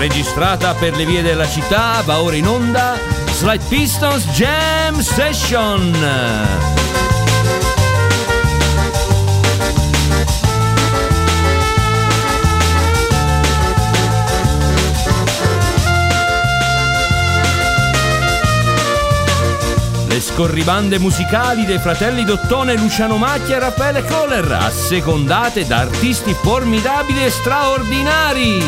registrata per le vie della città, va ora in onda Slight Pistons Jam Session. Le scorribande musicali dei fratelli Dottone, Luciano Macchia e Raffaele Kohler, assecondate da artisti formidabili e straordinari.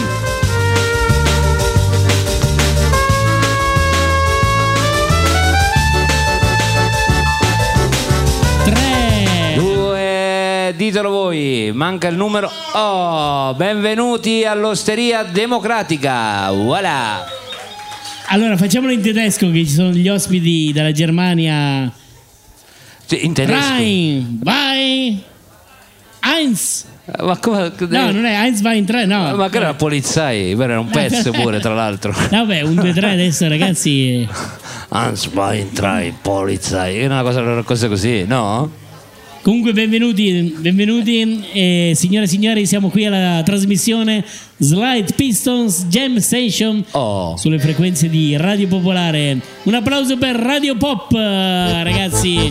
Ditelo voi, manca il numero. Oh, benvenuti all'Osteria Democratica. Voilà. Allora facciamolo in tedesco, che ci sono gli ospiti dalla Germania. Sì, in tedesco. Rein, vai, eins. Ma come? No, non è eins, vai in tre, no. Ma che era Polizei, era un pezzo pure, tra l'altro. Vabbè, 1, 2, 3 adesso, ragazzi. Eins, vai in tre, Polizei. È una cosa così, no? Comunque benvenuti signore e signori, siamo qui alla trasmissione Slight Pistons Jam Station sulle frequenze di Radio Popolare. Un applauso per Radio Pop, ragazzi.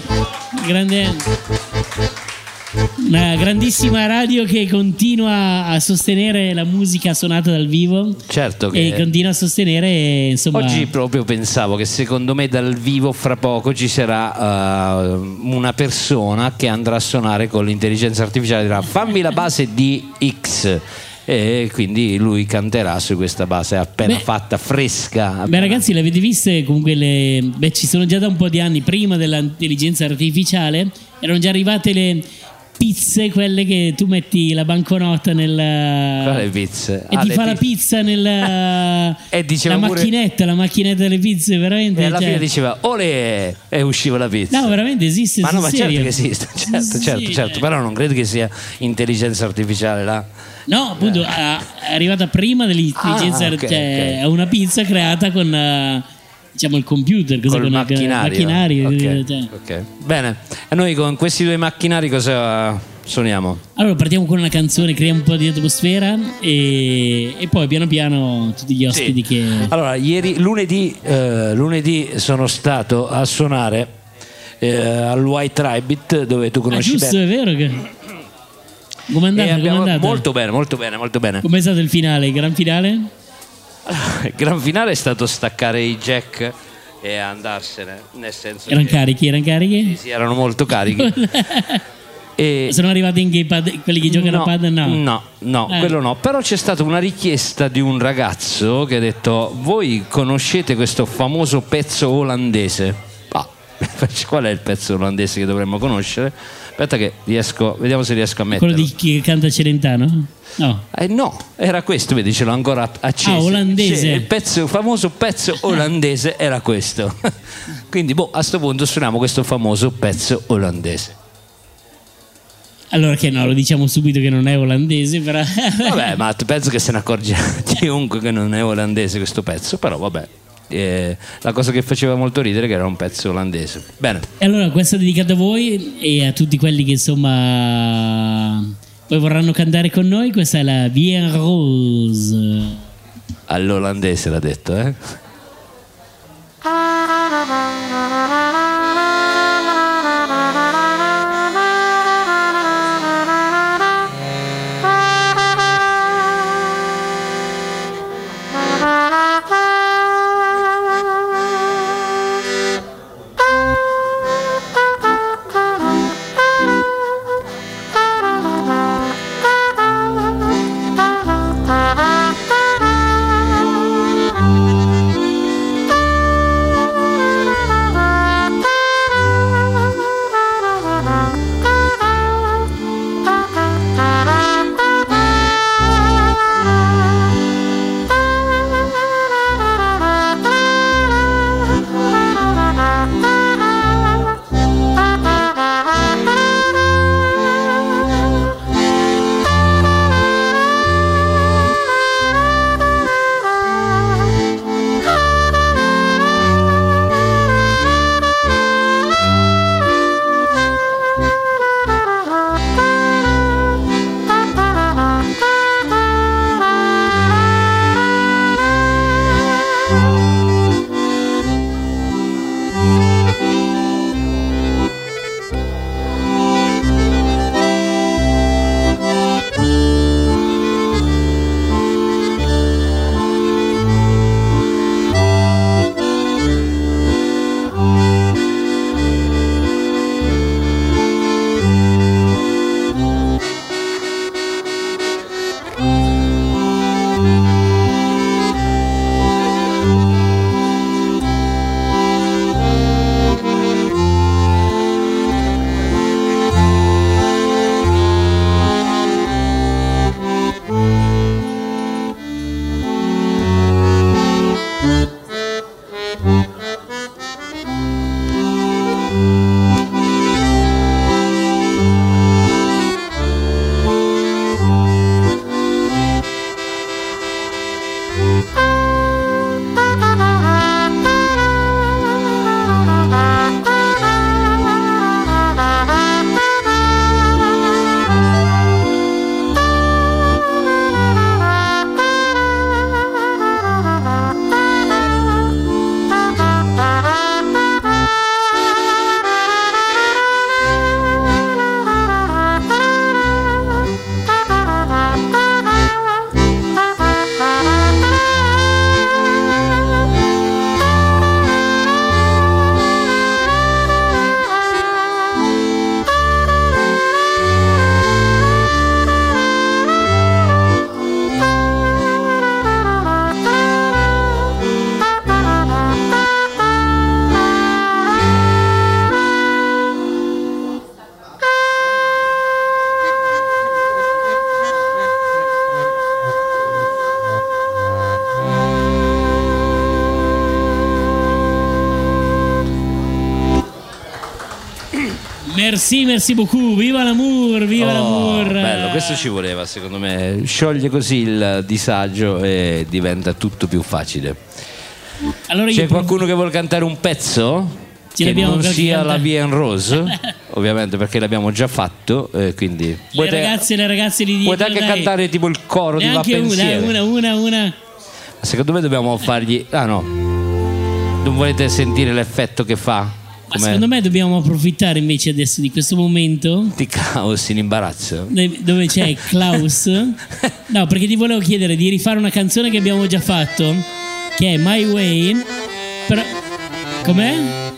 Una grandissima radio che continua a sostenere la musica suonata dal vivo. Certo che e continua a sostenere, insomma. Oggi proprio pensavo che secondo me dal vivo fra poco ci sarà una persona che andrà a suonare con l'intelligenza artificiale, dirà fammi la base di X e quindi lui canterà su questa base appena fatta, fresca. Beh ragazzi, le avete viste comunque ci sono già da un po' di anni, prima dell'intelligenza artificiale erano già arrivate le pizze, quelle che tu metti la banconota Quale pizze? E ti fa la pizza nella la macchinetta delle pizze, veramente. E alla fine diceva olè e usciva la pizza. No, veramente esiste. Ma no, ma serio? certo che esiste, certo, però non credo che sia intelligenza artificiale là. No, appunto è arrivata prima dell'intelligenza artificiale. È una pizza creata con diciamo il computer, con macchinari. Okay. Bene, e noi con questi due macchinari cosa suoniamo? Allora partiamo con una canzone, creiamo un po' di atmosfera e poi piano piano tutti gli ospiti che... Allora, lunedì sono stato a suonare al White Rabbit, dove tu conosci giusto, bene. È vero che... Com'è andata? Molto bene. Com'è stato il finale, il gran finale? Il gran finale è stato staccare i jack e andarsene, nel senso erano carichi? Sì, erano molto carichi. E sono arrivati in quelli che giocano a pad? No, quello no. Però c'è stata una richiesta di un ragazzo che ha detto: voi conoscete questo famoso pezzo olandese? Qual è il pezzo olandese che dovremmo conoscere? Aspetta che vediamo se riesco a metterlo. Quello di chi canta Celentano? No. No, era questo, vedi, ce l'ho ancora acceso. Olandese. Il famoso pezzo olandese era questo. Quindi a sto punto suoniamo questo famoso pezzo olandese. Allora che no, lo diciamo subito che non è olandese, però. Vabbè, ma penso che se ne accorge chiunque che non è olandese questo pezzo, però vabbè. La cosa che faceva molto ridere è che era un pezzo olandese. Bene. E allora questo è dedicato a voi e a tutti quelli che insomma poi vorranno cantare con noi. Questa è la Bien Rose. All'olandese l'ha detto, eh? merci beaucoup, viva l'amour, viva l'amour. Bello, questo ci voleva, secondo me. Scioglie così il disagio e diventa tutto più facile. Allora c'è qualcuno che vuole cantare un pezzo? Che non sia la Vie en Rose, ovviamente, perché l'abbiamo già fatto, quindi le ragazze di puoi anche cantare tipo il coro di Va Pensiero. Una. Secondo me dobbiamo fargli non volete sentire l'effetto che fa? Secondo me dobbiamo approfittare invece adesso di questo momento di caos in imbarazzo dove c'è Klaus. No, perché ti volevo chiedere di rifare una canzone che abbiamo già fatto, che è My Way, però com'è?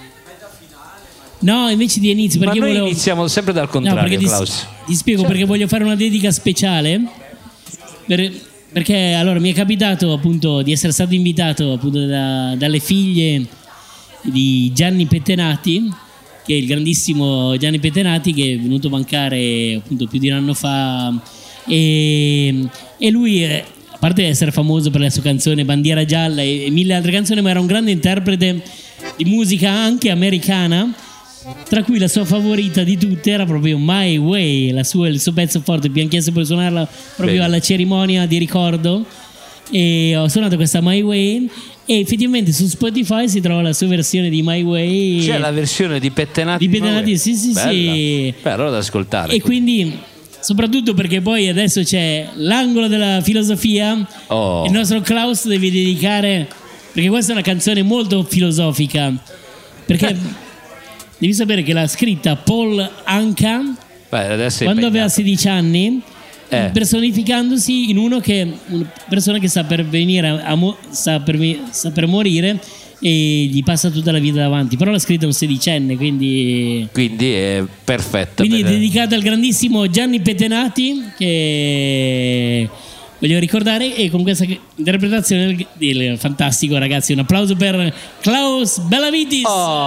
No, invece di inizio, perché ma noi iniziamo sempre dal contrario, Klaus. Ti spiego perché voglio fare una dedica speciale perché allora mi è capitato appunto di essere stato invitato appunto dalle figlie di Gianni Pettenati, che è il grandissimo Gianni Pettenati, che è venuto a mancare appunto più di un anno fa, e lui a parte essere famoso per la sua canzone Bandiera Gialla e mille altre canzoni, ma era un grande interprete di musica anche americana, tra cui la sua favorita di tutte era proprio My Way, il suo pezzo forte. Mi hanno chiesto per suonarla proprio alla cerimonia di ricordo e ho suonato questa My Way, e effettivamente su Spotify si trova la sua versione di My Way. C'è la versione di Pettenati? Di Pettenati, sì. Beh, allora da ascoltare. E quindi soprattutto perché poi adesso c'è l'angolo della filosofia, il nostro Klaus deve dedicare, perché questa è una canzone molto filosofica, perché devi sapere che l'ha scritta Paul Anka quando aveva 16 anni, personificandosi in una persona che sta per venire sta per morire e gli passa tutta la vita davanti, però l'ha scritta un sedicenne, quindi è perfetta. Quindi è dedicata al grandissimo Gianni Pettenati, che voglio ricordare, e con questa interpretazione del fantastico, ragazzi, un applauso per Klaus Bellavitis.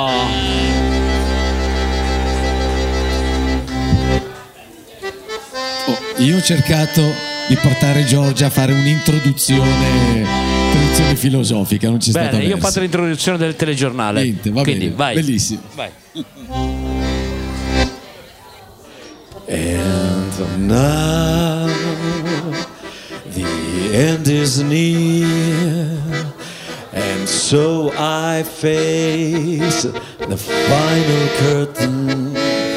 Io ho cercato di portare Giorgia a fare un'introduzione filosofica, non c'è stata verso. Io ho fatto l'introduzione del telegiornale. Niente, va quindi bene, vai. Bellissimo. Vai. And now the end is near, and so I face the final curtain.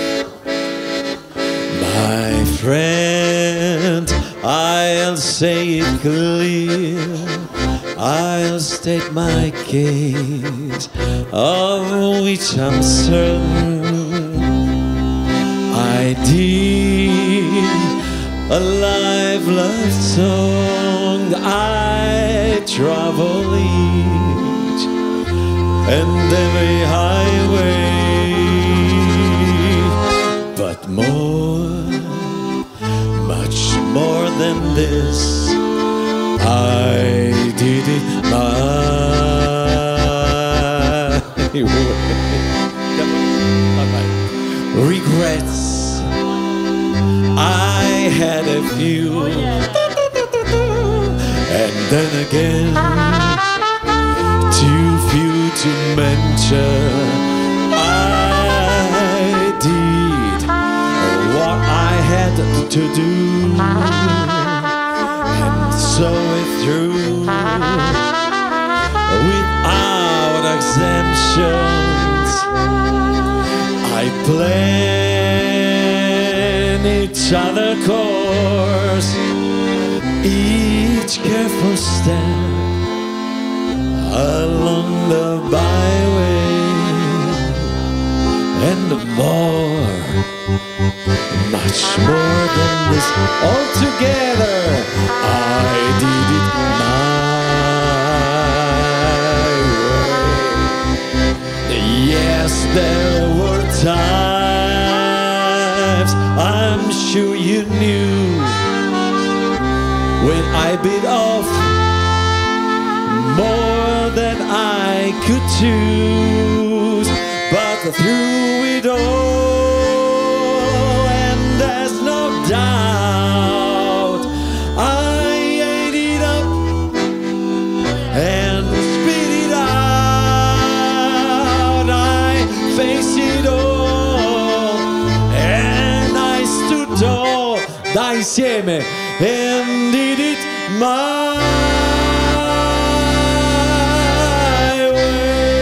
My friend, I'll say it clear, I'll state my case, of which I'm certain. I did a live love song, I travel each and every highway, but much more than this, I did it my way. Regrets, I had a few, and then again, too few to mention. I did what I had to do, and saw it through without exemptions. I plan each other course, each careful step along the byway, and much more than this. Altogether, I did it my way. Yes, there were times, I'm sure you knew, when I bit off more than I could choose, but through it all, and there's no doubt, I ate it up and spit it out. I face it all, dai insieme, and did it my way.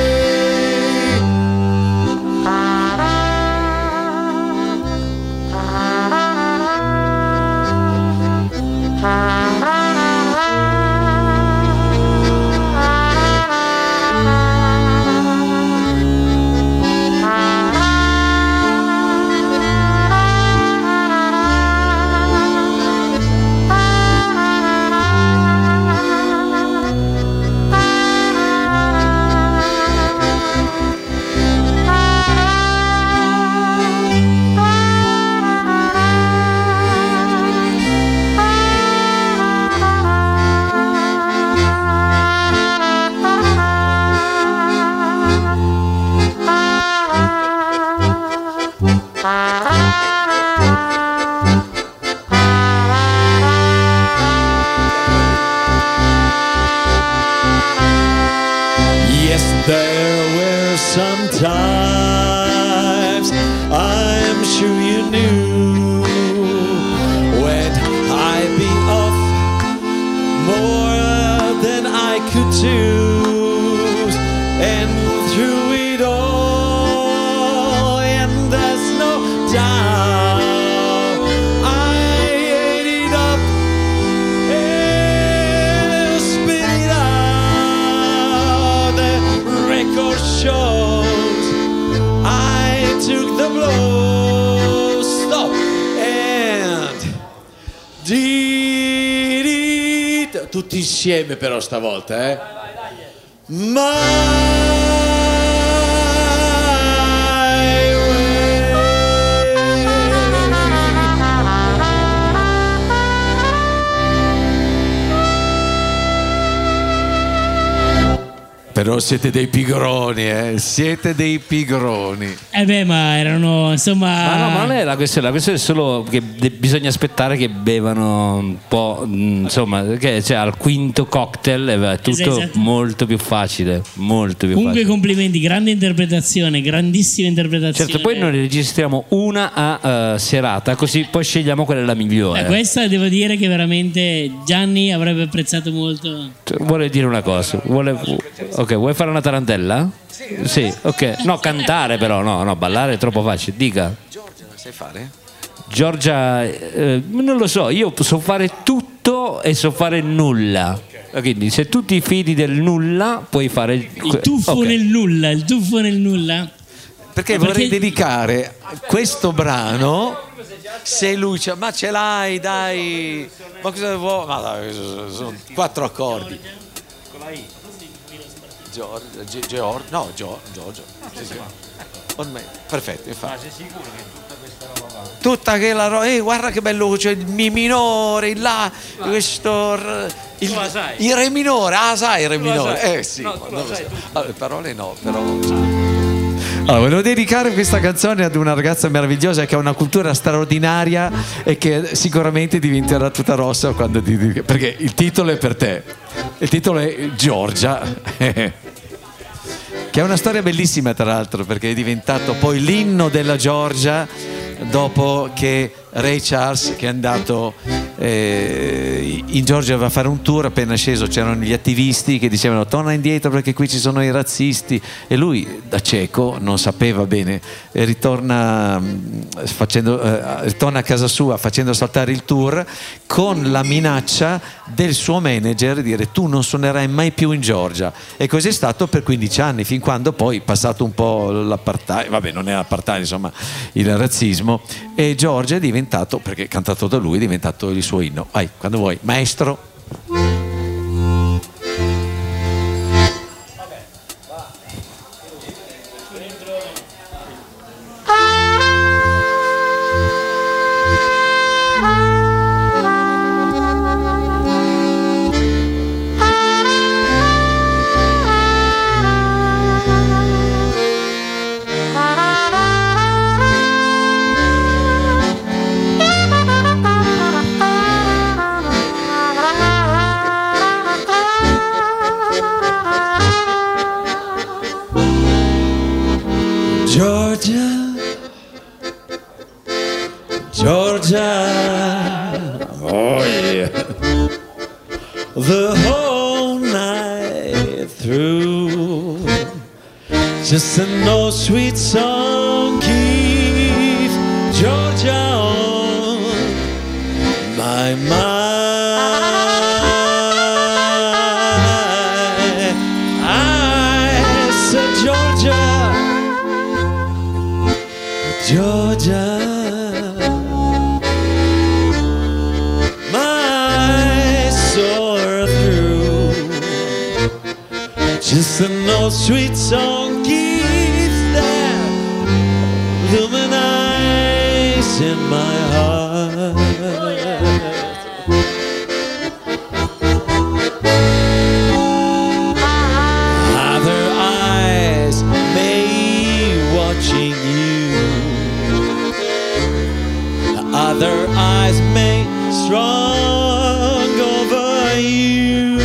Yes, there were some times I'm sure you knew when I'd be off more than I could choose, and through it all, and there's no doubt I ate it up and spit it out. The record shows I took the blow. Stop and did it. Tutti insieme però stavolta, eh? My Però siete dei pigroni, siete dei pigroni. Beh, ma erano insomma. Ma no, ma non è la questione è solo che bisogna aspettare che bevano un po', insomma, che cioè, al quinto cocktail è tutto Esatto. molto più facile, molto più Comunque facile. complimenti, grande interpretazione, grandissima interpretazione. Certo, poi noi ne registriamo una a serata, così poi scegliamo quella la migliore. Questa devo dire che veramente Gianni avrebbe apprezzato molto. Vuole dire una cosa? Ok, vuoi fare una tarantella? Sì, ok. No, cantare però, no, ballare è troppo facile. Dica. Giorgia, sai fare? Giorgia, non lo so, io so fare tutto e so fare nulla. Quindi se tu ti fidi del nulla puoi fare Il tuffo ok. nel nulla, il tuffo nel nulla. Perché vorrei dedicare questo brano, se lui c'è, ma ce l'hai, dai, ma cosa vuoi? Ma dai, sono 4 accordi. Giorgio. Sì. Ormai, perfetto, infatti. Ma sei sicuro che tutta quella roba, guarda che bello, c'è il mi minore, il la, questo il re minore, sai il re minore. Sì, no, non lo so. Allora, le parole no, però. Allora, volevo dedicare questa canzone ad una ragazza meravigliosa che ha una cultura straordinaria e che sicuramente diventerà tutta rossa quando perché il titolo è per te. Il titolo è Giorgia. Che è una storia bellissima tra l'altro, perché è diventato poi l'inno della Georgia dopo che Ray Charles, che è andato in Georgia a fare un tour, appena sceso c'erano gli attivisti che dicevano torna indietro perché qui ci sono i razzisti, e lui da cieco non sapeva bene e ritorna a casa sua facendo saltare il tour con la minaccia del suo manager di dire tu non suonerai mai più in Georgia, e così è stato per 15 anni, fin quando poi passato un po' l'apartheid, vabbè non è l'apartheid, insomma il razzismo, e Georgia è diventato, perché cantato da lui, è diventato il suo inno. Vai, quando vuoi, maestro. Georgia, Oh yeah. The whole night through, just an old sweet song keeps Georgia on my mind. I said Georgia, Georgia. Just an old sweet song keeps that luminize in my heart. Oh, yeah. Other eyes may be watching you. Other eyes may strong over you.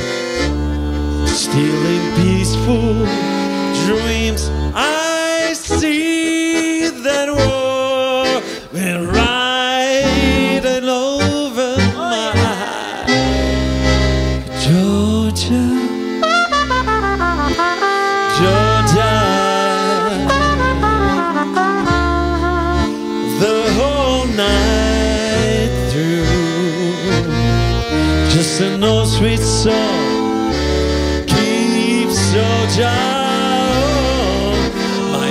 Still in peaceful dreams I see that war been riding over my Georgia, Georgia. The whole night through, just an old sweet song Georgia on my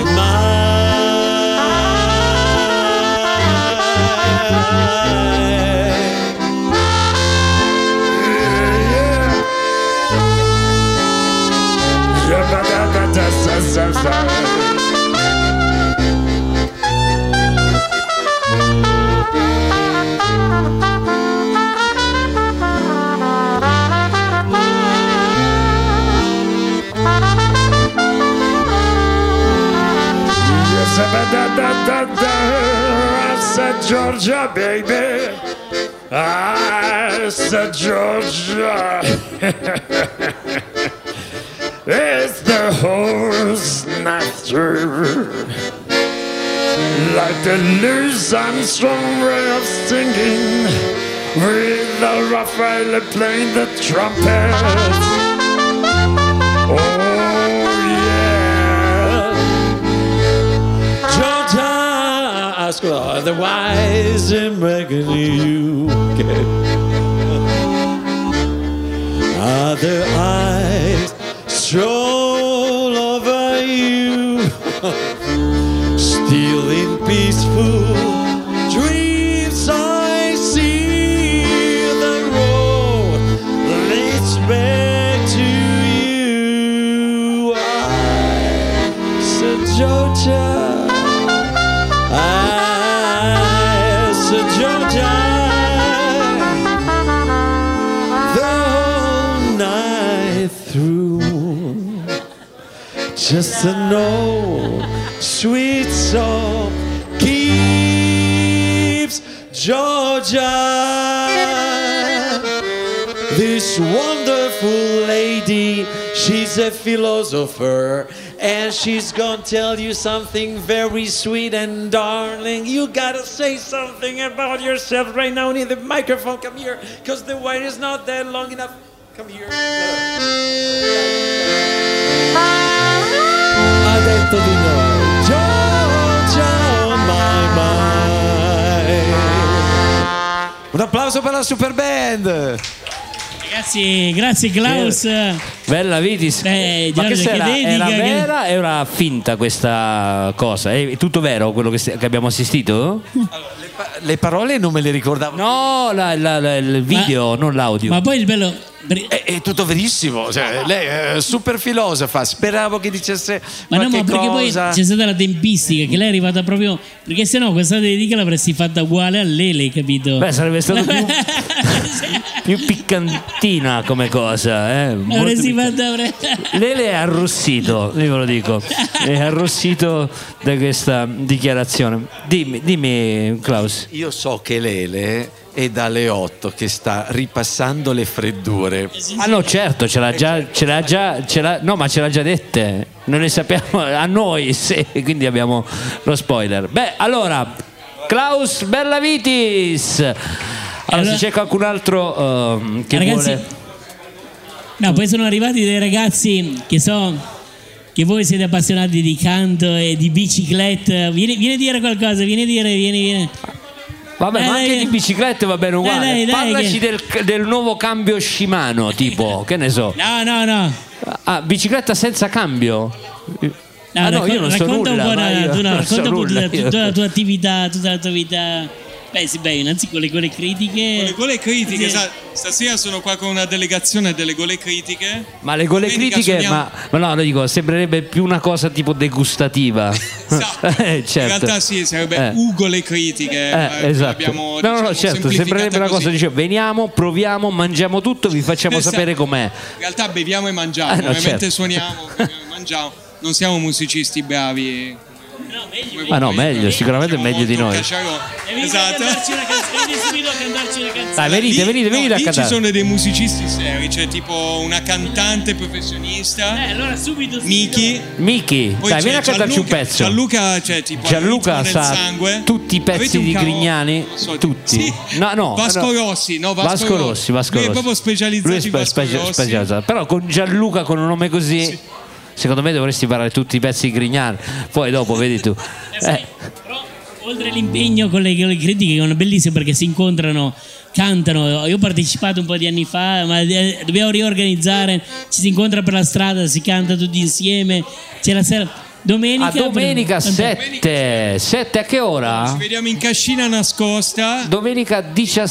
I said Georgia, baby. I said Georgia. It's the whole night through, like the Louis Armstrong way of singing, with the Raphael playing the trumpet. Oh yeah, Georgia. Ask otherwise, I'm begging you. Other eyes stroll over you, still in peaceful dreams I see the road leads back to you. I said Georgia, I said Georgia. Through just an old sweet song keeps Georgia. This wonderful lady, she's a philosopher, and she's gonna tell you something very sweet and darling. You gotta say something about yourself right now. Need the microphone, come here, because the wire is not that long enough. Come here. Ha detto di no. Georgia on my mind. Un applauso per la super band. Ragazzi, grazie Klaus. Bella Vitis. Ma che sarà? Era vera e era finta questa cosa? È tutto vero quello che abbiamo assistito? Allora, le parole non me le ricordavo. No, il video, non l'audio. Ma poi il bello... È tutto verissimo, cioè, lei è super filosofa. Speravo che dicesse qualche perché cosa. Poi c'è stata la tempistica, che lei è arrivata proprio, perché sennò questa dedica l'avresti fatta uguale a Lele, capito? Beh, sarebbe stato più piccantina come cosa, avresti fatta Lele è arrossito, io ve lo dico, è arrossito da questa dichiarazione. Dimmi Klaus. Io so che Lele è dalle 8 che sta ripassando le freddure. Ah no, certo, ce l'ha già, no, ma ce l'ha già dette. Non ne sappiamo a noi, sì, quindi abbiamo lo spoiler. Beh, allora, Klaus Berlavitis. Allora, se c'è qualcun altro che ragazzi, vuole... No, poi sono arrivati dei ragazzi che so che voi siete appassionati di canto e di bicicletta. Vieni a dire qualcosa, vieni. Vabbè, ma anche di biciclette va bene uguale. Dai, Parlaci del nuovo cambio Shimano, tipo, che ne so. No. Ah, bicicletta senza cambio? No, io non so racconta nulla, un po', racconta un po' tutta la tua attività, tutta la tua vita. Beh, innanzi con le gole critiche. Con le gole critiche, Sì. stasera sono qua con una delegazione delle gole critiche. Ma le gole Domenica critiche, suoniamo- ma no, lo dico, sembrerebbe più una cosa tipo degustativa. Esatto. Certo. In realtà sì, sarebbe gole critiche. Esatto. Abbiamo, no, diciamo, certo, sembrerebbe una cosa, così. dice, veniamo, proviamo, mangiamo tutto, vi facciamo Esatto. sapere com'è. In realtà beviamo e mangiamo, No, ovviamente certo. suoniamo, beviamo e mangiamo. Non siamo musicisti bravi. Ma no, meglio, sicuramente meglio di noi. Esatto. Vieni subito a cantarci una canzone. Dai, venite a Lì ci cantare. sono dei musicisti seri, c'è tipo una cantante professionista, Allora subito Miki. Miki, Poi dai, c'è vieni a cantarci un pezzo. Gianluca, cioè tipo Gianluca il ritmo nel sa sangue. tutti i pezzi Avete un di caro- Grignani, non so, tutti. sì. No, Vasco Rossi, no, Vasco Rossi. Lui è proprio specializzato Lui è in Vasco Rossi. specializzato. Però con Gianluca con un nome così, secondo me dovresti parlare tutti i pezzi di Grignani. Poi dopo vedi tu. Però oltre all'impegno con le critiche che sono bellissime perché si incontrano, cantano. Io ho partecipato un po' di anni fa, ma dobbiamo riorganizzare. Ci si incontra per la strada, si canta tutti insieme. C'è la sera domenica. Domenica 7 a che ora? Ci vediamo in cascina nascosta. Domenica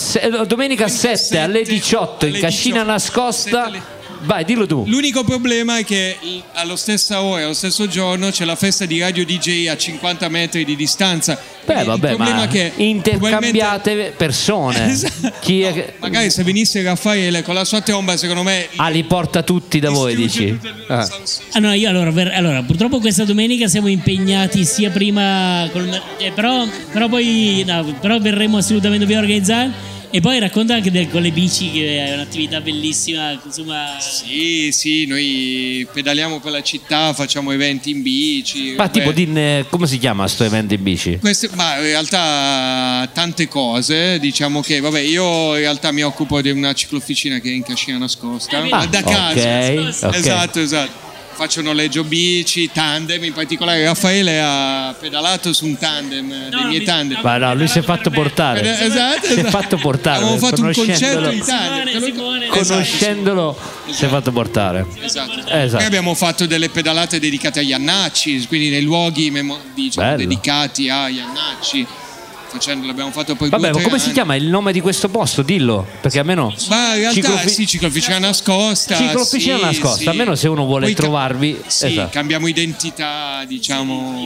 7 alle 18 in cascina nascosta. Vai, dillo tu. L'unico problema è che allo stessa ora, allo stesso giorno, c'è la festa di Radio DJ a 50 metri di distanza. Beh, Il vabbè, problema ma è che intercambiate persone. Esatto. Chi è No, che... magari se venisse Raffaele con la sua tromba, secondo me li porta tutti da voi, distrugge dici? tutto il sound system. Ah no, io allora purtroppo questa domenica siamo impegnati sia prima però poi no, però verremo assolutamente, dobbiamo organizzare. E poi racconta anche con le bici, che è un'attività bellissima, insomma. Sì, noi pedaliamo per la città, facciamo eventi in bici. Ma tipo, come si chiama sto evento in bici? Ma in realtà tante cose, diciamo che vabbè, io in realtà mi occupo di una ciclofficina che è in cascina nascosta, da casa. Ok. Esatto. Faccio noleggio bici, tandem, in particolare Raffaele ha pedalato su un tandem, dei miei tandem. Ma no, lui si è fatto portare. Esatto. Si è fatto portare. Abbiamo fatto un concerto Conoscendolo- in tandem. Simone. Conoscendolo si è fatto portare. Esatto. Esatto. Poi abbiamo fatto delle pedalate dedicate agli Iannacci, quindi nei luoghi diciamo, Bello. dedicati a Iannacci. L'abbiamo fatto poi Vabbè, 2 o ma 3 come si anni. chiama il nome di questo posto? Dillo, perché almeno Ma in realtà ciclofficina nascosta. Ciclofficina sì, nascosta, sì. almeno se uno vuole Poi trovarvi. Sì, Esatto. cambiamo identità, diciamo.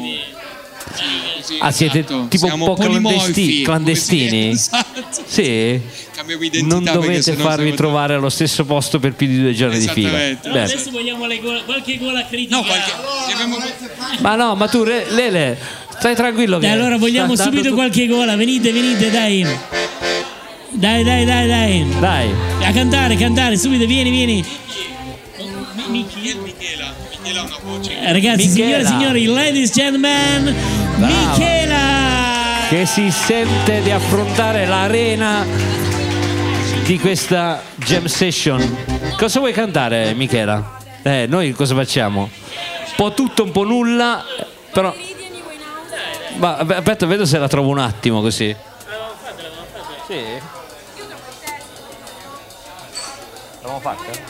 Sì, Ah, siete esatto. tipo un Siamo po' polimorfi, clandestini? come si dice. Esatto. Sì? Cambiamo identità. Non perché dovete sennò farvi siamo- trovare allo stesso posto per più di 2 giorni di fila. Esattamente. Però Bene. adesso vogliamo qualche gola critica. No, abbiamo- Ma no, ma tu Lele, stai tranquillo che Dai, allora vogliamo sta andando subito tu- qualche gola. Venite, dai. Dai. A cantare, subito, vieni. Michela ha una voce. Ragazzi, Michela. signore e signori, ladies and gentlemen, Brava. Michela. Che si sente di affrontare l'arena di questa jam session. Cosa vuoi cantare, Michela? Noi cosa facciamo? Un po' tutto, un po' nulla, però... Ma aspetta, vedo se la trovo un attimo così. Sì. L'abbiamo fatta?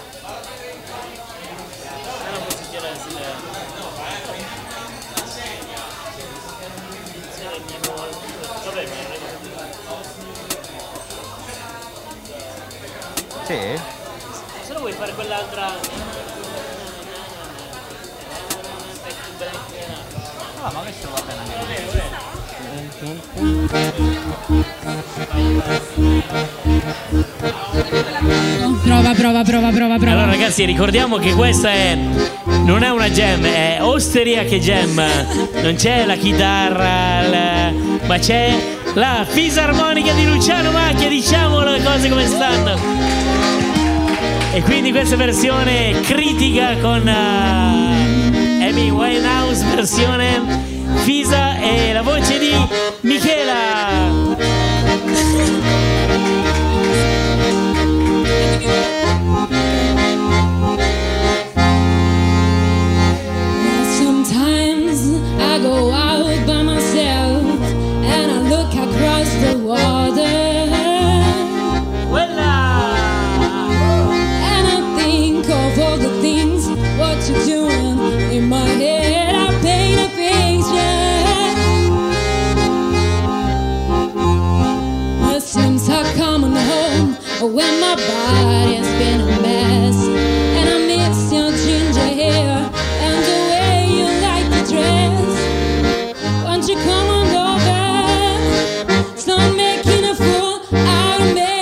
Sì. Se no vuoi fare quell'altra. Ah, ma questo va bene. Prova. Allora ragazzi, ricordiamo che questa non è una jam, è Osteria che jam. Non c'è la chitarra, ma c'è la fisarmonica di Luciano Macchia, diciamo le cose come stanno. E quindi questa versione critica con Amy Winehouse, versione Fisa e la voce di Michela. since I come home when my body's been a mess, and I miss your ginger hair and the way you like to dress. Won't you come on over, stop making a fool out of me?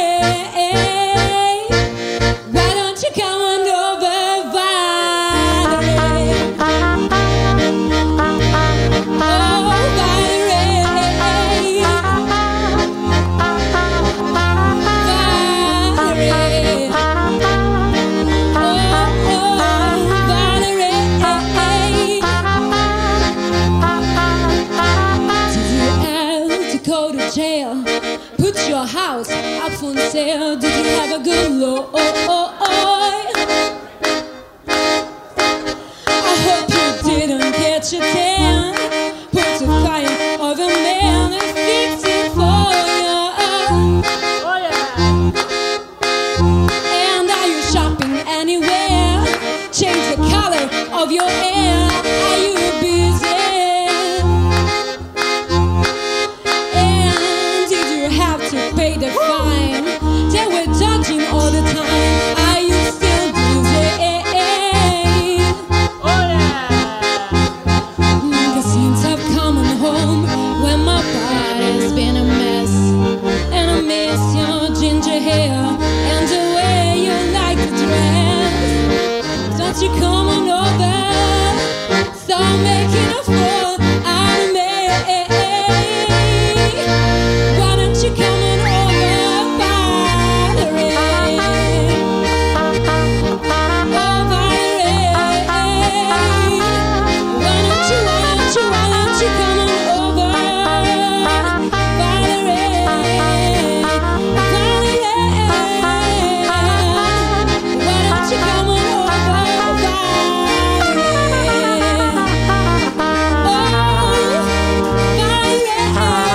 Why don't you come on over, Valerie? Oh, Valerie. Valerie. Oh, Valerie. Did you have to go to jail? Put your house up for sale. Did you have a good look? I hope you didn't get your tan. Put the fire of a man and fix it for you. Oh yeah. And are you shopping anywhere? Change the color of your hair. Are you busy? And did you have to pay the fine? They were judging all the time. Are you still busy? Oh yeah. Since I've come home when my body's been a mess, and I miss your ginger hair and the way you like to dress. Don't you come on over, stop making a fool out of me. Why don't you come on over, Valerie? Oh, Valerie. Why don't you come on over, Valerie? Valerie. Why don't you come on over, Valerie? Oh, Valerie.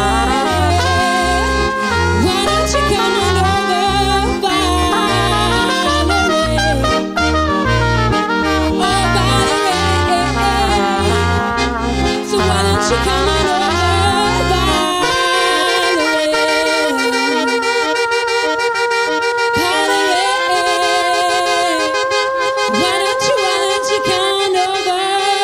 Why don't you come on over, Valerie? Oh, Valerie. So why don't you come on over, Valerie? Valerie. Why don't you come on over,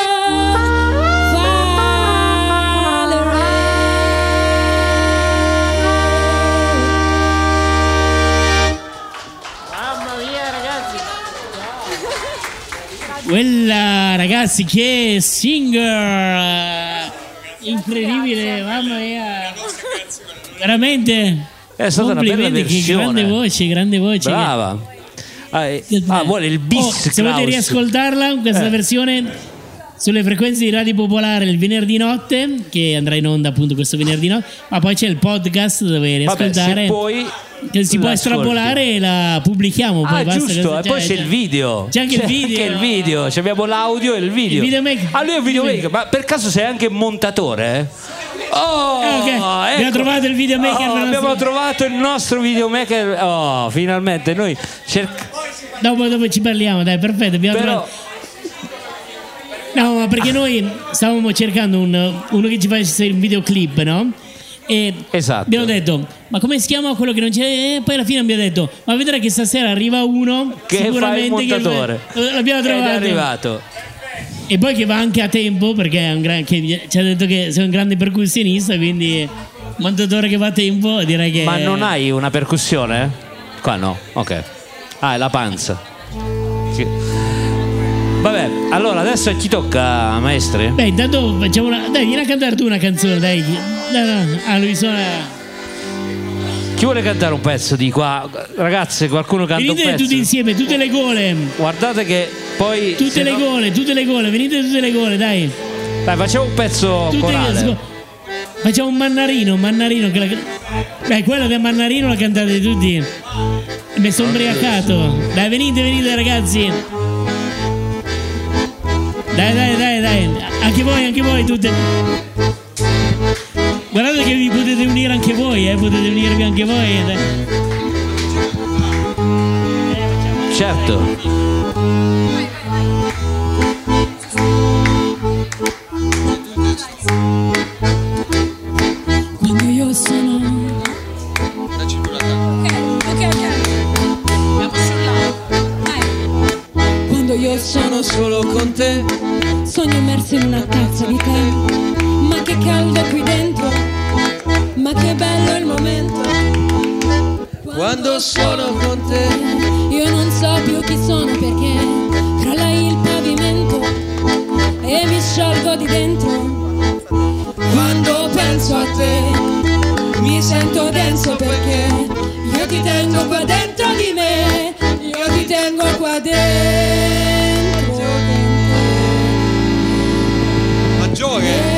Valerie? Mamma mia, ragazzi. Quella, ragazzi, che singer incredibile, mamma mia. Veramente. È stata una bella Complimenti, che versione. grande voce. Brava. Vuole il bis. Se volete riascoltarla, questa versione sulle frequenze di Radio Popolare il venerdì notte, che andrà in onda appunto questo venerdì notte, ma poi c'è il podcast dove riascoltare. Se poi che si può estrapolare e la pubblichiamo. Poi basta, giusto, e poi c'è il video. C'è anche il video. Anche il video. Cioè, abbiamo l'audio e il video. Il videomaker. Lui è un videomaker. Ma per caso sei anche montatore? Oh, okay. ecco. Abbiamo trovato il videomaker. Abbiamo trovato il nostro videomaker. Oh, finalmente noi dopo ci parliamo, dai, perfetto. No, ma perché noi stavamo cercando uno che ci facesse un videoclip, no? E esatto. Abbiamo detto, ma come si chiama quello che non c'è? E poi alla fine abbiamo detto, ma vedrai che stasera arriva uno che sicuramente fa il montatore. L'abbiamo trovato. Ed è arrivato. E poi che va anche a tempo, perché è che ci ha detto che sei un grande percussionista, quindi montatore che va a tempo, direi che. Ma non hai una percussione? Qua no, ok. È la panza. Vabbè, allora adesso chi tocca, maestri? Beh, intanto facciamo dai, vieni a cantare tu una canzone, dai. Lui suona. Chi vuole cantare un pezzo di qua? Ragazze, qualcuno canta venite un pezzo? Tutti insieme, tutte le gole. Guardate che poi tutte le gole, venite tutte le gole, dai. Dai, facciamo un pezzo corale. Facciamo un Mannarino che dai, quella del Mannarino la cantate tutti. Mi sono ubriacato. Dai, venite ragazzi. Dai. Anche voi tutte. Guardate che vi potete unire anche voi, potete unirvi anche voi. Certo. Quando io sono quando sono solo con te. Sogno immerso in una tazza di tè, ma che caldo qui dentro, ma che bello il momento. Quando sono con te, io non so più chi sono perché crolla il pavimento e mi sciolgo di dentro. Quando penso a te mi sento denso perché io ti tengo qua dentro di me, io ti tengo qua dentro. Maggiore.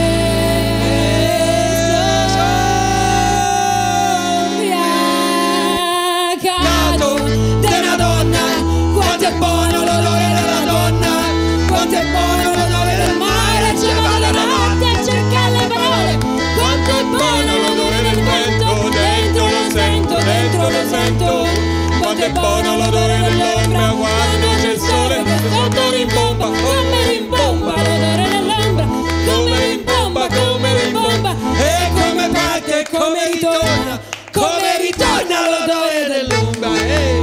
Quanto è buono l'odore dell'ombra quando c'è il sole che sotto rimbomba, come rimbomba l'odore dell'ombra, come rimbomba, come rimbomba, e come parte e come ritorna l'odore dell'ombra.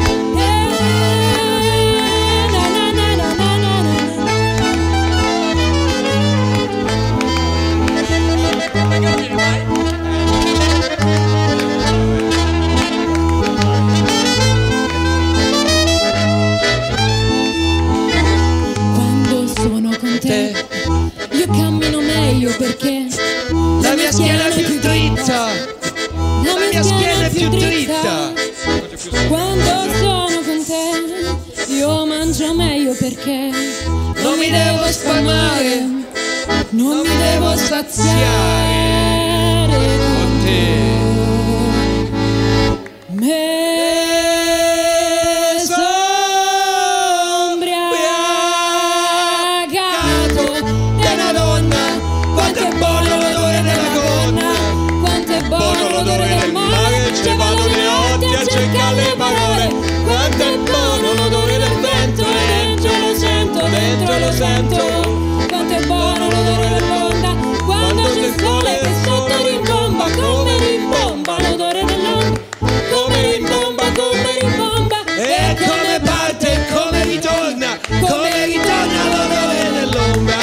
Io cammino meglio perché la mia schiena è più dritta, la mia schiena è più dritta. Quando sono con te io mangio meglio perché non mi devo spalmare, non mi devo saziare con te. Sento, quanto è buono l'odore dell'onda quando c'è il sole che sotto rimbomba, come rimbomba l'odore dell'onda, come rimbomba, e come parte e come ritorna l'odore dell'ombra.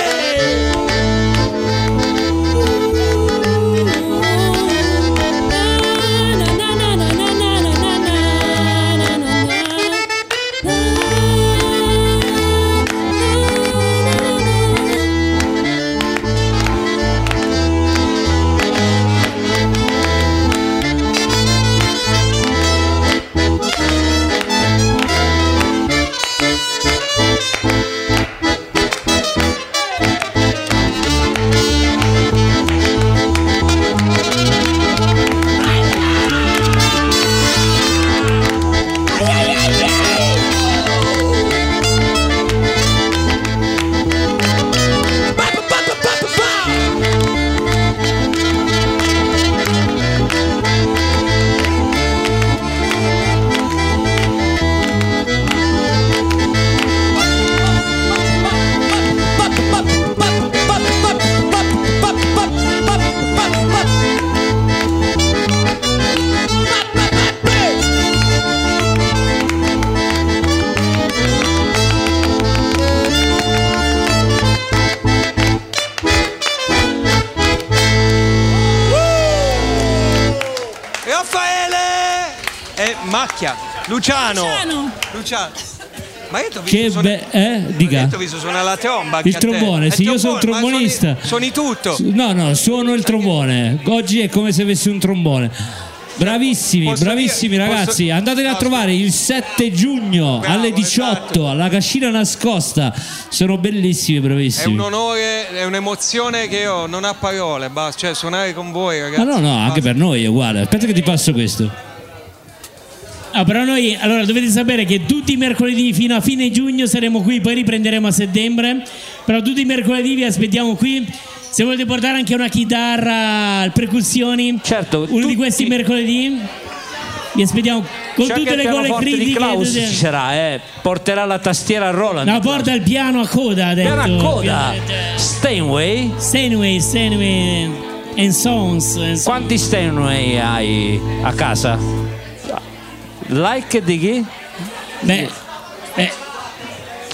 Macchia, Luciano. Ma io t'ho visto dica. Ho visto suonare la tromba. Il trombone, sì, io sono un trombonista. Suoni tutto. No, suono il trombone. Oggi è come se avessi un trombone. Bravissimi ragazzi, andateli a trovare il 7 giugno alle 18 alla Cascina Nascosta. Sono bellissimi, bravissimi. È un onore, è un'emozione che io non ho parole, cioè suonare con voi, ragazzi. No, anche per noi è uguale. Aspetta che ti passo questo. Però noi, allora, dovete sapere che tutti i mercoledì fino a fine giugno saremo qui, poi riprenderemo a settembre, però tutti i mercoledì vi aspettiamo qui. Se volete portare anche una chitarra, percussioni, certo, uno di questi mercoledì vi aspettiamo con c'è tutte le gole critiche. Di Klaus ci sarà, porterà la tastiera a Roland. No, porta il piano a coda, ha detto. Piano a coda. Steinway and Sons. Quanti Steinway hai a casa?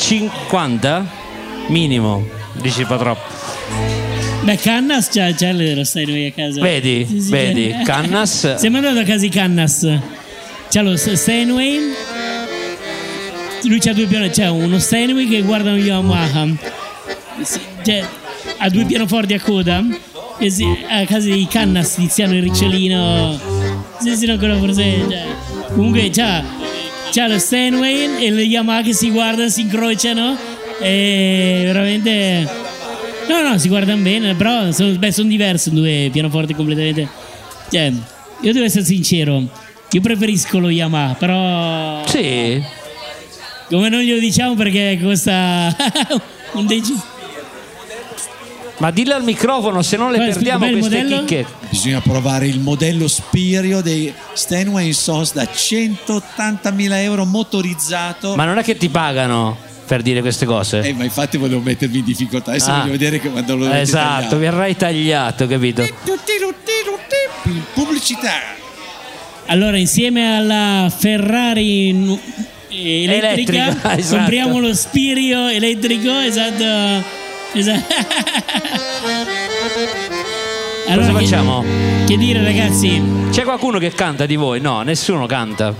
50 minimo, dici fa troppo. Beh, Cannas c'ha lo Steinway a casa. Vedi, Sì. vedi, Cannas. Siamo andati a casa di Cannas. C'ha lo Steinway. Lui c'ha due piani, c'è uno Steinway che guarda un Yamaha. Cioè, ha due pianoforti a coda. E a casa di Cannas, Tiziano e Ricciolino. Sì, non quello forse. Cioè. Comunque c'ha lo Steinway e le Yamaha che si guardano, si incrociano. E veramente. No, si guardano bene, però sono diversi, due pianoforti completamente. Cioè, io devo essere sincero, io preferisco lo Yamaha, però. Sì. Come non glielo diciamo perché costa un decimo. Ma dillo al microfono, se no le perdiamo queste chicche. Bisogna provare il modello Spirio dei Steinway Sos da 180.000 euro motorizzato. Ma non è che ti pagano per dire queste cose? Ma infatti volevo mettervi in difficoltà. Adesso voglio vedere che quando lo dovete esatto, tagliare. verrai tagliato, capito? Pubblicità. Allora, insieme alla Ferrari elettrica esatto. Compriamo lo Spirio elettrico, esatto. Allora, cosa facciamo? Che dire, ragazzi? C'è qualcuno che canta di voi? No, nessuno canta.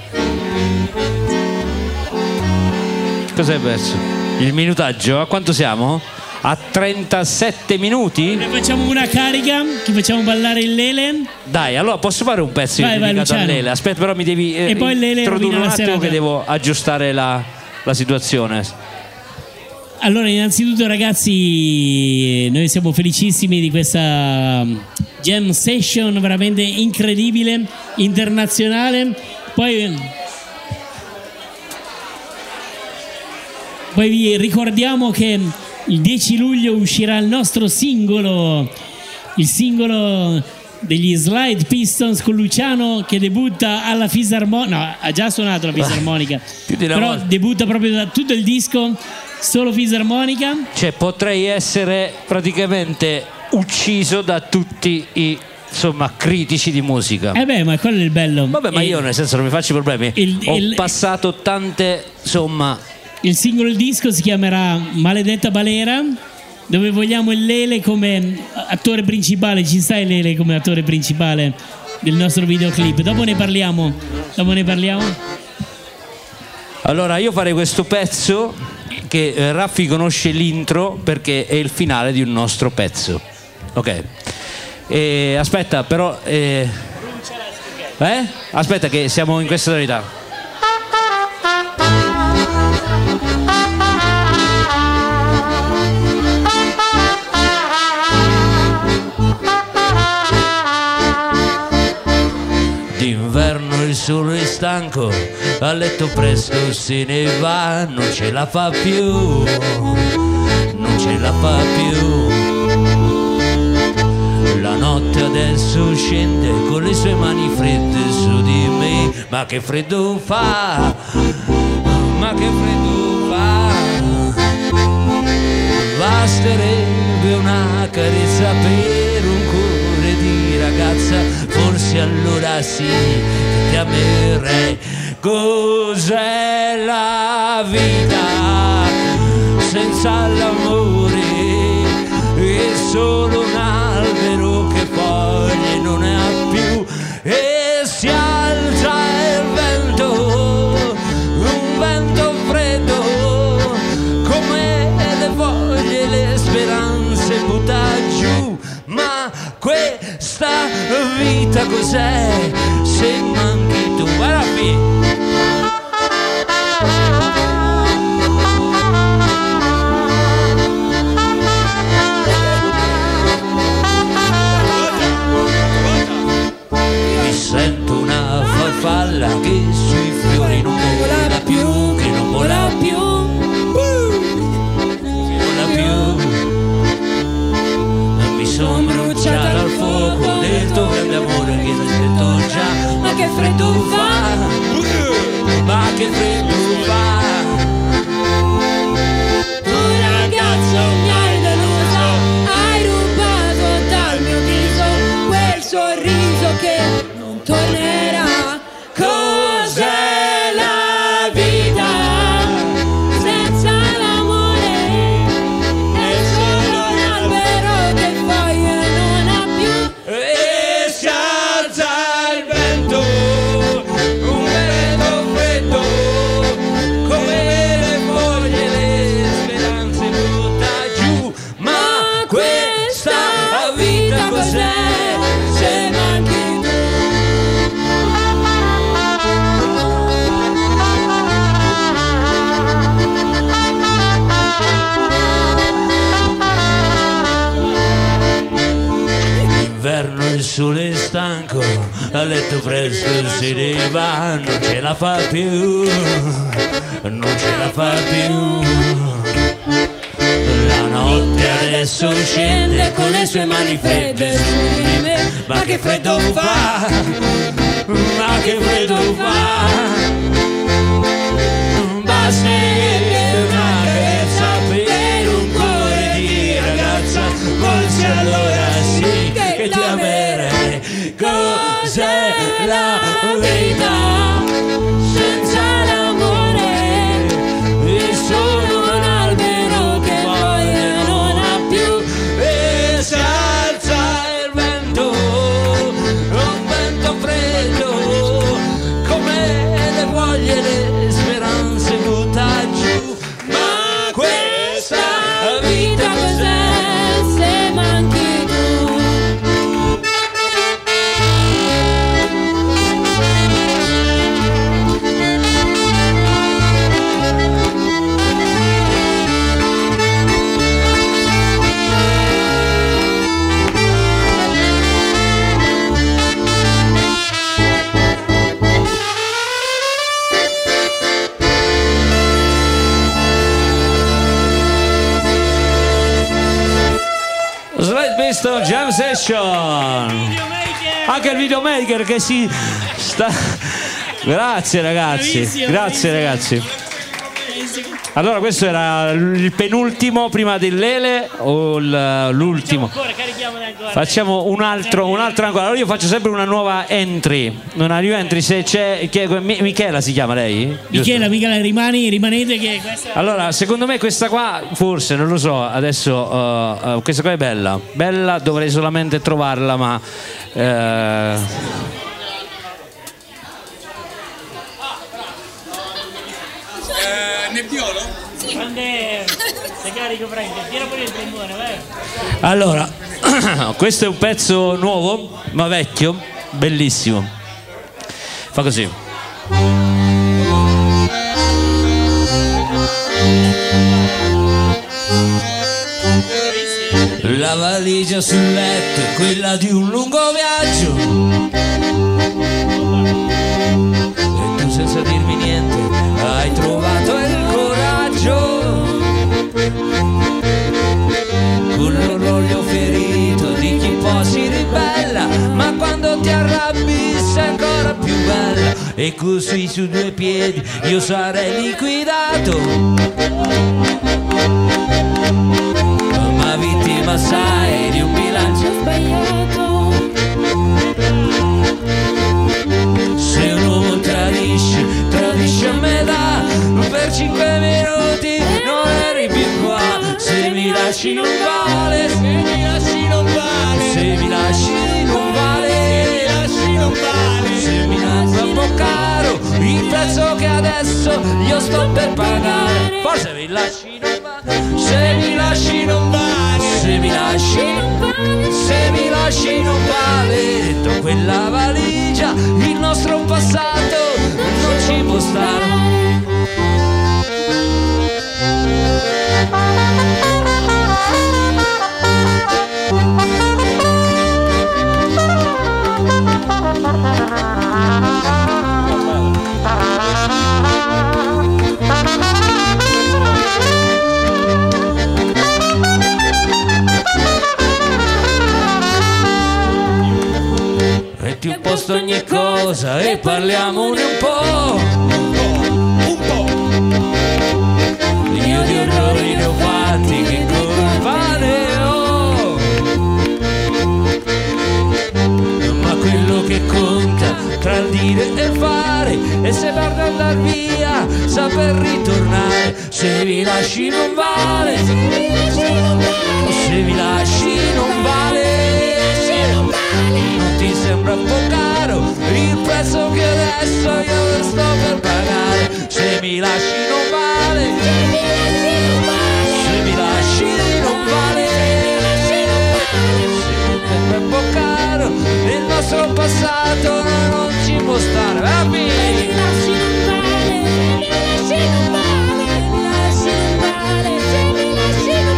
Cos'hai perso? Il minutaggio? A quanto siamo? A 37 minuti? Ne facciamo una carica, che facciamo ballare il Lele. Dai, allora posso fare un pezzo dedicato al Lele? Aspetta, però mi devi e poi Lele introdurre un la attimo serata. che devo aggiustare la situazione. Allora, innanzitutto, ragazzi, noi siamo felicissimi di questa jam session veramente incredibile, internazionale. Poi vi ricordiamo che il 10 luglio uscirà il nostro singolo, il singolo degli Slide Pistons con Luciano, che debutta alla fisarmonica. No, ha già suonato la fisarmonica, però debutta proprio da tutto il disco solo fisarmonica. Cioè potrei essere praticamente ucciso da tutti i critici di musica. Ma quello è il bello. Vabbè, ma io nel senso non mi faccio problemi. Ho passato tante, Il singolo disco si chiamerà Maledetta Balera, dove vogliamo il Lele come attore principale. Ci sta il Lele come attore principale del nostro videoclip. Dopo ne parliamo. Allora io farei questo pezzo che Raffi conosce l'intro perché è il finale di un nostro pezzo. Ok. Aspetta, però aspetta che siamo in questa tonalità. D'inverno il sole è stanco, a letto presto se ne va, non ce la fa più. La notte adesso scende con le sue mani fredde su di me, ma che freddo fa, basterebbe una carezza per un cuore di ragazza, forse allora sì che ti amerei. Cos'è la vita senza l'amore? È solo un albero che foglie non ne ha più, e si alza il vento, un vento freddo, come le foglie, le speranze butta giù. Ma questa vita cos'è se manchi tu? Guarda, mi sento una farfalla che sui fiori non vola più, che non vola più, mi sono bruciata al fuoco del tuo grande amore che aspetto già. Ma che freddo fa, Tu ragazzo mi hai deluso, hai rubato dal mio viso quel sorriso che non tornerà. Cos'è la vita senza l'amore? stanco, a letto presto si va, non ce la fa più, non ce la fa più. La notte adesso scende con le sue mani fredde su di me, ma che freddo fa, ma che freddo fa. Basta una carezza per un cuore di ragazza, forse allora sì che ti amerei. Cos'è la verità senza l'amore? E sono un albero che poi non ha più, e si alza il vento, un vento freddo, come le voglie, le speranze butta giù. Ma questa Vita cos'è se manchi tu? Slide Pistol Jam Session. Anche il videomaker che si sta. Grazie ragazzi, Bravissimo, grazie bravissimo. ragazzi. Allora questo era il penultimo prima dell'Ele o l'ultimo? Ancora, carichiamone ancora. Facciamo un altro ancora. Allora io faccio sempre una nuova entry. Una new entry se c'è. Michela si chiama lei? Michela, rimanete che questa. Allora, secondo me questa qua, forse, non lo so, adesso questa qua è bella. Bella, dovrei solamente trovarla, ma Nebbiolo? Quando sei carico, Frank, tira pure il trombone, vai. allora, questo è un pezzo nuovo, ma vecchio, bellissimo. Fa così. La valigia sul letto è quella di un lungo viaggio, e tu senza dirmi niente hai trovato il coraggio, con l'orgoglio ferito di chi poi si ribella, ma quando ti arrabbi sei ancora più bella. E così su due piedi io sarei liquidato, ma vittima sai di un bilancio Sbagliato. Se un uomo tradisce a metà, per 5 minuti non eri più qua. Se mi lasci non vale, se mi lasci non vale, se mi lasci non vale, se mi lasci non vale, se mi lasci troppo caro il prezzo che adesso io sto per pagare. Forse mi lasci non vale, se mi lasci non vale, se mi lasci non vale, se mi lasci non vale. Dentro quella valigia il nostro passato non ci può stare. Metti un posto ogni cosa e parliamone un po'. Io di errori ne ho fatti, che colpa ne ho. Ma quello che conta tra il dire e il fare, e se per andar via saper ritornare. Se mi lasci non vale, se mi lasci non vale, non ti sembra un po' caro il prezzo che adesso io sto per pagare. Se mi lasci non vale, se mi lasci non vale, se mi sembra un po' caro il nostro passato non ci può stare. Va bene.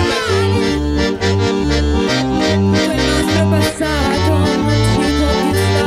Quel nostro passato non ci può più stare.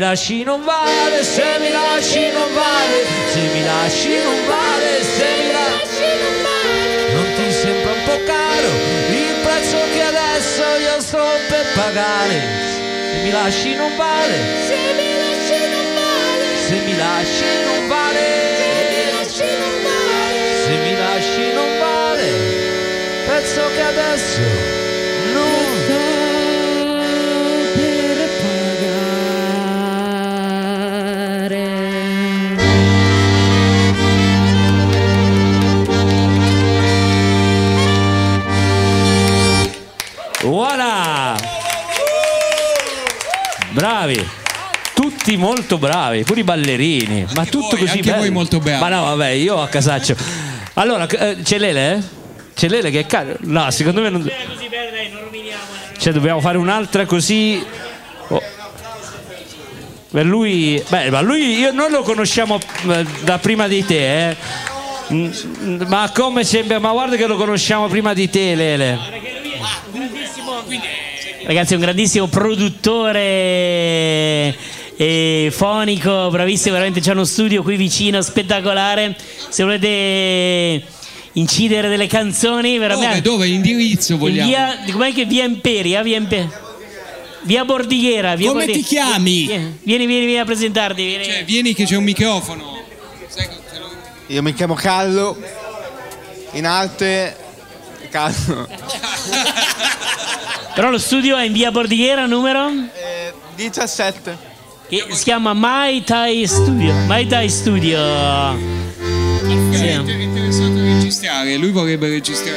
lasci non vale, se mi lasci non vale, se mi lasci non vale, se mi lasci non vale. Non ti sembra un po' caro il prezzo che adesso io sto per pagare? Se mi lasci non vale, se mi lasci non vale, se mi lasci non vale, se mi lasci non vale, prezzo che adesso non voilà, bravi, tutti molto bravi, pure i ballerini, ma tutto così anche bello. voi molto bravi. Ma no, vabbè, io a casaccio. Allora, c'è Lele? C'è Lele che è caro? No, secondo me non. Così bene, dai, non roviniamo. Cioè, dobbiamo fare un'altra così. Oh. Per lui, beh, ma lui noi lo conosciamo da prima di te, eh. Ma come sembra? Ma guarda che lo conosciamo prima di te, Lele. Ragazzi, è un grandissimo produttore fonico, bravissimo, veramente c'è uno studio qui vicino spettacolare. Se volete incidere delle canzoni, veramente. Dove? Indirizzo vogliamo? Com'è che via Imperia? Via Bordighera. Come ti chiami? Vieni a presentarti. Vieni. Cioè, vieni che c'è un microfono. Io mi chiamo Callo, in arte Callo. Però lo studio è in via Bordighera, numero? 17. Che si chiama Mai Tai Studio. Mai Tai Studio. Sì. È interessato a registrare, lui vorrebbe registrare.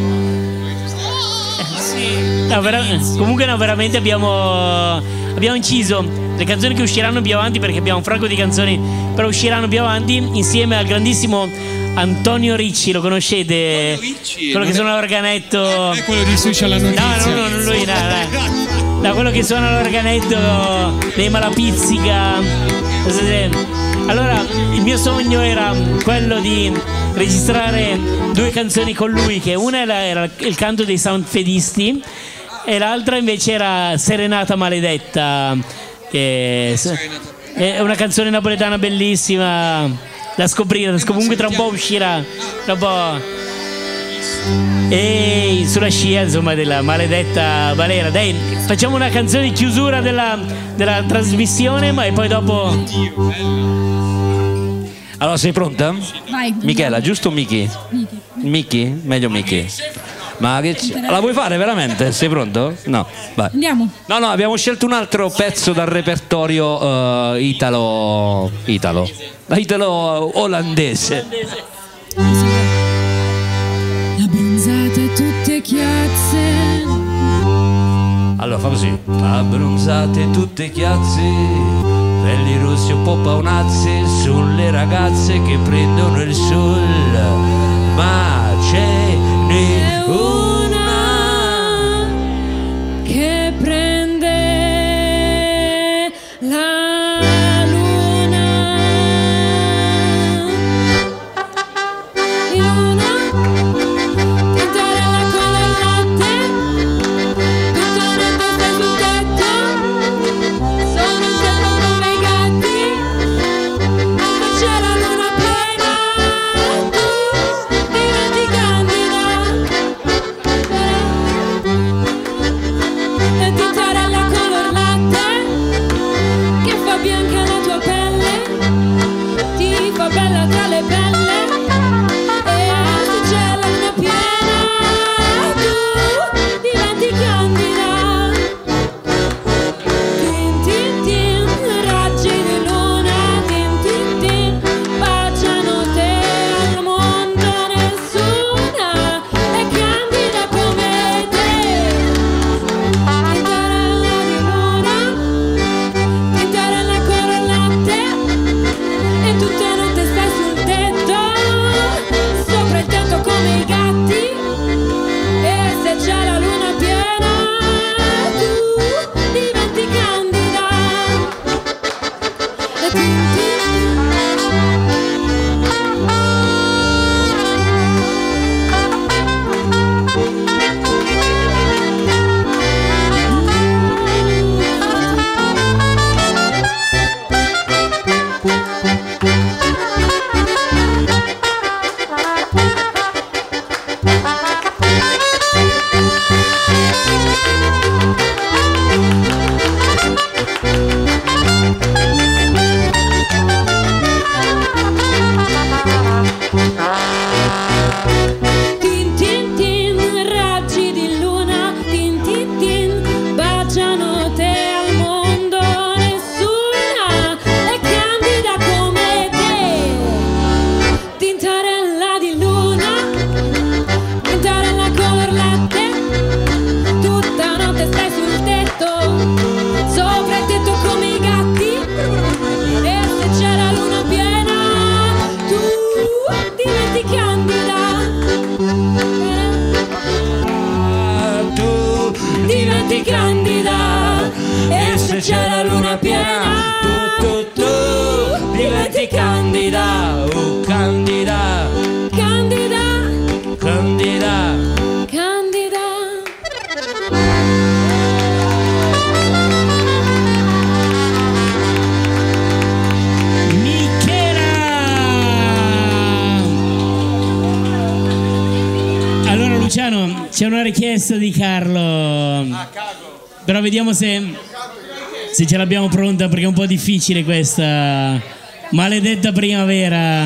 No, comunque no, veramente abbiamo inciso le canzoni che usciranno più avanti, perché abbiamo un fracco di canzoni, però usciranno più avanti insieme al grandissimo Antonio Ricci. Lo conoscete? Ricci, quello che suona l'organetto. È quello di Striscia la Notizia. No, non lui, no, quello che suona l'organetto dei Malapizzica. Allora, il mio sogno era quello di registrare 2 canzoni con lui, che una era il canto dei Soundfedisti e l'altra invece era Serenata Maledetta, che è una canzone napoletana bellissima da scoprire. Comunque tra un po' uscirà, tra un po'. E sulla scia, insomma, della maledetta balera. Dai, facciamo una canzone di chiusura della trasmissione, ma e poi dopo. Allora, sei pronta? Vai. Michela, giusto Miki? Miki? Meglio Miki. Ma che la vuoi fare veramente? Sei pronto? No, vai. Andiamo. No, abbiamo scelto un altro pezzo dal repertorio italo olandese. Abbronzate tutte chiazze. Allora fa così. Abbronzate tutte chiazze, pelli rossi un po' paonazze, sulle ragazze che prendono il sol. Ma ce n'è una che prende la luna. Luna, tintarella con il latte, tutto netto sta sul tetto, sono in cielo come i gatti, c'è la luna piena, tu diventi candida, e tintarella color latte, che fa bianca la tua pelle, ti fa bella tra le pelle. E se c'è la luna piena, tu diventi candida. Tin tin tin, raggi di luna, tin tin tin, baciano te al mondo, nessuna è candida come te. Tintarella di luna, tintarella con il latte, e tutta notte stai sul tetto. Candida, oh Candida, Candida, Candida. Candida. Allora Luciano, c'è una richiesta di Carlo, però vediamo se ce l'abbiamo pronta, perché è un po' difficile questa maledetta primavera.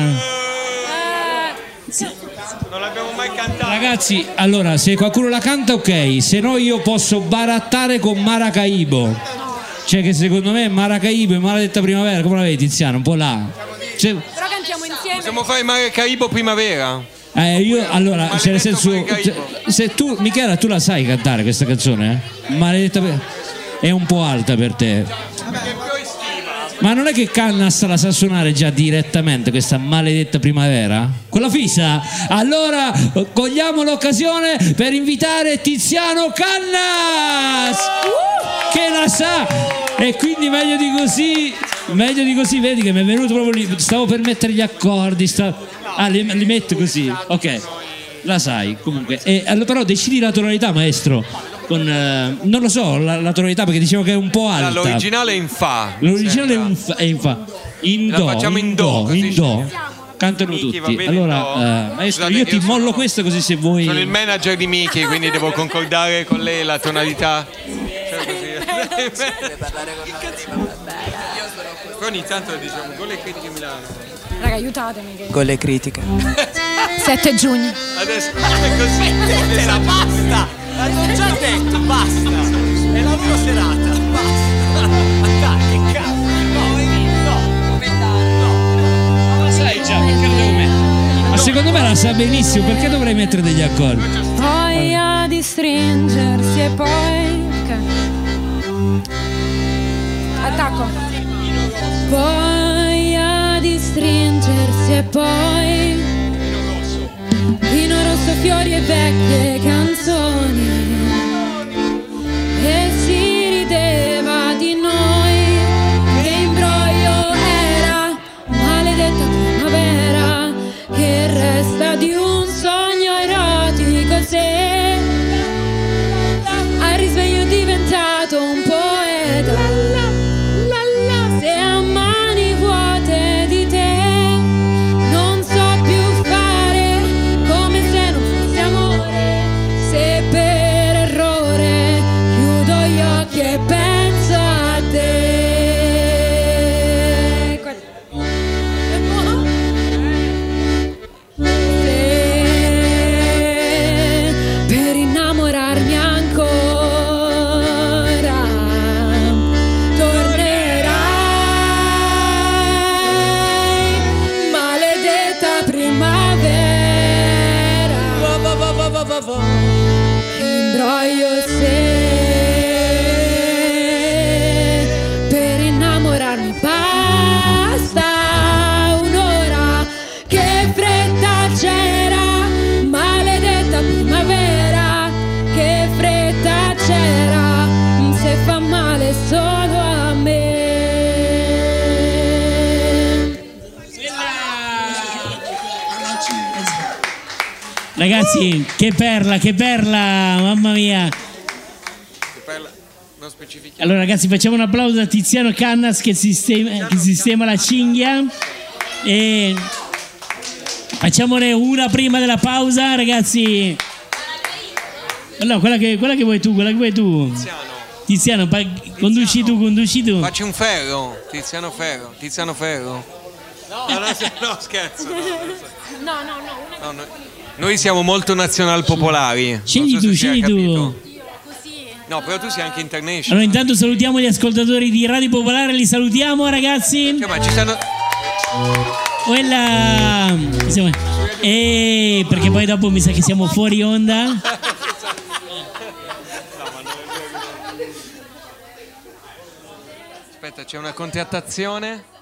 Non l'abbiamo mai cantata. Ragazzi, allora, se qualcuno la canta ok, se no io posso barattare con Maracaibo. Cioè che secondo me Maracaibo e Maledetta Primavera, come la vedi Tiziano? Un po' là. Cioè, Però cantiamo insieme. Possiamo fare Maracaibo primavera? io allora, cioè nel senso, se tu, Michela, tu la sai cantare questa canzone? Maledetta è un po' alta per te. Ma non è che Cannas la sa suonare già direttamente questa Maledetta Primavera? Con la fissa? Allora cogliamo l'occasione per invitare Tiziano Cannas, che la sa, e quindi meglio di così, vedi che mi è venuto proprio lì, stavo per mettere gli accordi, li metto così, ok, la sai comunque, però decidi la tonalità, maestro. Non lo so la tonalità, perché dicevo che è un po' alta. L'originale è in fa. L'originale è in fa. In La do, facciamo in do, in do. Cantano Miki, va tutti. bene, Allora, no. maestro, Scusate, io ti io mollo sono- questo, così se vuoi. Sono il manager di Miki, quindi devo concordare con lei la tonalità. Cioè così. Però ogni tanto diciamo con le critiche Milano. Raga, aiutatemi. Con le critiche. 7 giugno. Adesso è così. Basta! L'hanno già detto, basta! È la loro serata, basta! Dai, che cazzo! Ma sai già, perché lo devo mettere? Ma secondo me la sa benissimo, perché dovrei mettere degli accordi? Voglia di stringersi e poi... Ok. Attacco. Voglia di stringersi e poi... Vino rosso, fiori e vecchie canzoni. E si rideva di noi. Che imbroglio era, maledetta primavera, che resta di un sogno erotico. Se al risveglio è diventato un poeta. Se a mani vuote di te non so più fare, come se non fosse amore. Se per errore chiudo gli occhi e penso a te. Se per innamorarmi ancora tornerai, maledetta primavera. Imbroglio se per innamorarmi basta un'ora. Che fretta c'era, maledetta primavera. Che fretta c'era, se fa male solo a me. Ragazzi, che perla, mamma mia. Non specifichiamo. Allora ragazzi, facciamo un applauso a Tiziano Cannas che sistema la cinghia, e facciamone una prima della pausa, ragazzi. No, quella che vuoi tu, Tiziano, conduci tu. Facci un ferro, Tiziano Ferro. No, scherzo. No. Noi siamo molto nazional popolari. Scegli Non so tu, se si è scegli tu. capito. No, però tu sei anche international. Allora intanto salutiamo gli ascoltatori di Radio Popolare, li salutiamo ragazzi. Cioè, ma ci stanno... Quella... perché poi dopo mi sa che siamo fuori onda. Aspetta, c'è una contrattazione.